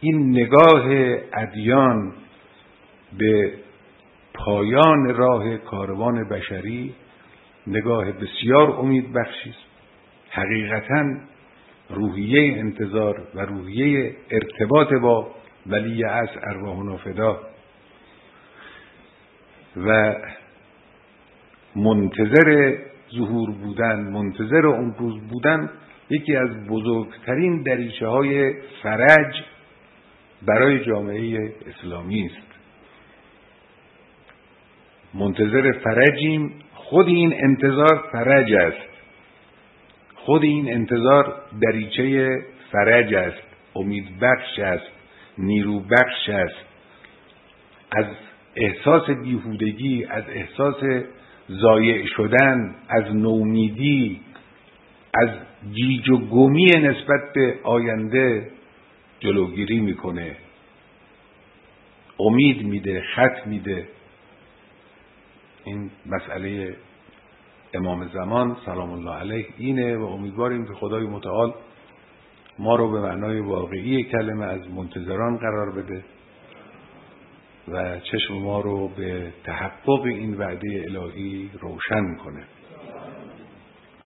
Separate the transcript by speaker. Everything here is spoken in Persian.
Speaker 1: این نگاه ادیان به پایان راه کاروان بشری نگاه بسیار امیدبخشی است. حقیقتاً روحیه انتظار و روحیه ارتباط با ولی عصر ارواحنا فدا و منتظر ظهور بودن، منتظر اون روز بودن، یکی از بزرگترین دریچه های فرج برای جامعه اسلامی است. منتظر فرجیم. خود این انتظار فرج است، خود این انتظار دریچه فرج است، امیدبخش است، نیروبخش است. از احساس بیهودگی، از احساس ضایع شدن، از نومیدی، از گیج و گمی نسبت به آینده جلوگیری میکنه، امید میده، خط میده. این مسئله امام زمان سلام الله علیه اینه و امیدواریم که خدای متعال ما رو به معنای واقعی کلمه از منتظران قرار بده و چشم ما رو به تحقق این وعده الهی روشن کنه.